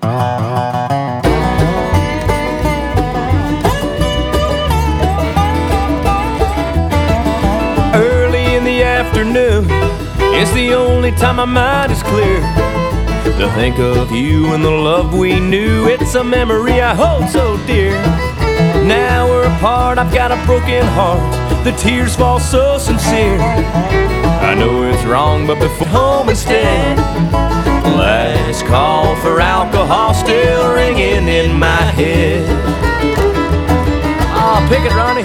Early in the afternoon, it's the only time my mind is clear. To think of you and the love we knew, it's a memory I hold so dear. Now we're apart, I've got a broken heart, the tears fall so sincere. I know it's wrong, but before home instead. Last call for alcohol still ringing in my head. Oh, pick it, Ronnie.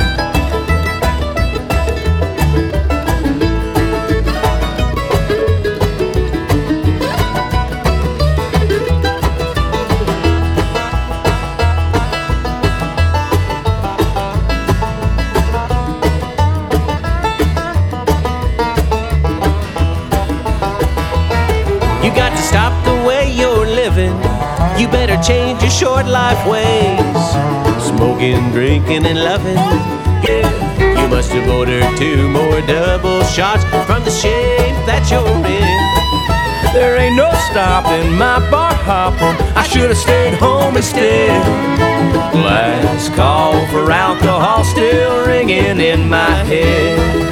You got to stop the way you're living. You better change your short life ways. Smoking, drinking, and loving. Yeah, you must have ordered 2 more double shots from the shape that you're in. There ain't no stopping my bar hopping. I should have stayed home instead. Last call for alcohol still ringing in my head.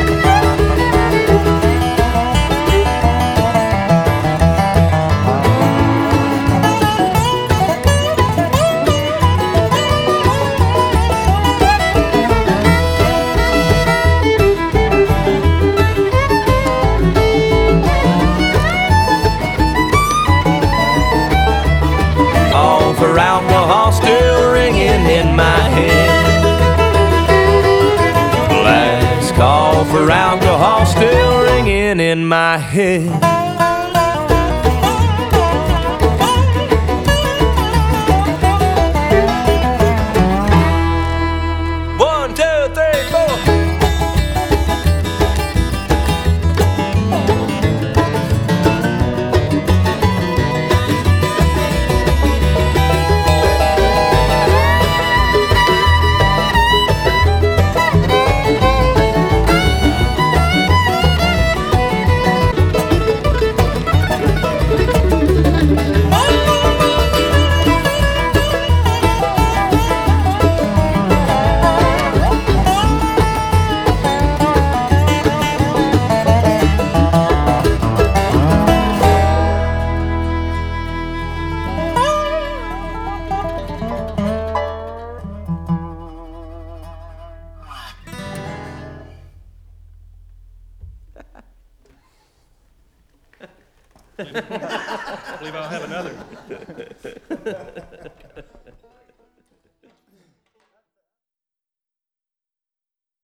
For alcohol still ringing in my head. Last call for alcohol still ringing in my head. One, two, three, four. I believe I'll have another.